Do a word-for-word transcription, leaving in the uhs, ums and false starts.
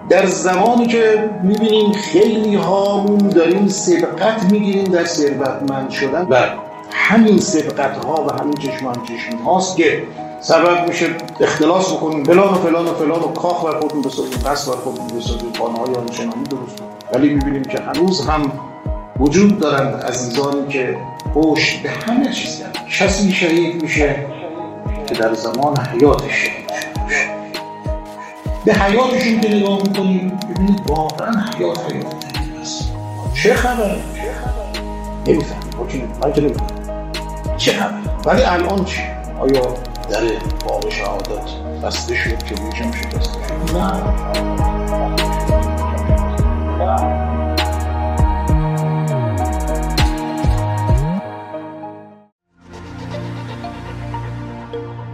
در زمانی که میبینیم خیلی هامون داریم سبقت میگیریم در ثروتمند شدن و همین سبقت ها و همین چشم هم چشم هاست که سبب میشه اختلاس بکنیم فلان و فلان و فلان و کاخ بر خودمون بسازیم، قصر بر خودمون بسازیم، خانه‌های آنچنانی درست کنیم. ولی میبینیم که هنوز هم وجود دارند عزیزانی که پشت به همه چیز دارند. کسی شهید میشه که در زمان حیاتش شهید شده. به حیاتشون که نگاه میکنیم ببینید واقعا حیات حیات نمیده است. چه خبره؟ نمیفهمیم. من که نمیفهمم چه خبره؟ ولی الان چی؟ آیا در باغ شهادت بسته شد که بیشم شکسته شد؟ نه. نه.